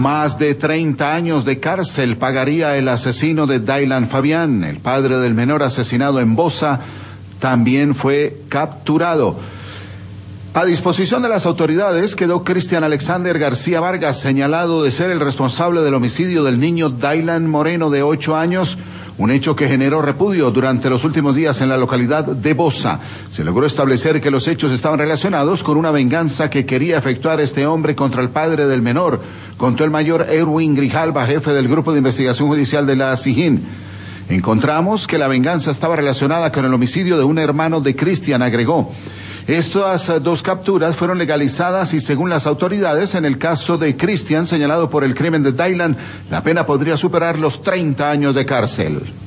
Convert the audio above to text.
Más de 30 años de cárcel pagaría el asesino de Dylan Fabián. El padre del menor asesinado en Bosa también fue capturado. A disposición de las autoridades quedó Cristian Alexander García Vargas, señalado de ser el responsable del homicidio del niño Dylan Moreno, de 8 años, un hecho que generó repudio durante los últimos días en la localidad de Bosa. Se logró establecer que los hechos estaban relacionados con una venganza que quería efectuar este hombre contra el padre del menor, contó el mayor Erwin Grijalva, jefe del Grupo de Investigación Judicial de la SIJIN. Encontramos que la venganza estaba relacionada con el homicidio de un hermano de Cristian, agregó. Estas 2 capturas fueron legalizadas y, según las autoridades, en el caso de Cristian, señalado por el crimen de Dylan, la pena podría superar los 30 años de cárcel.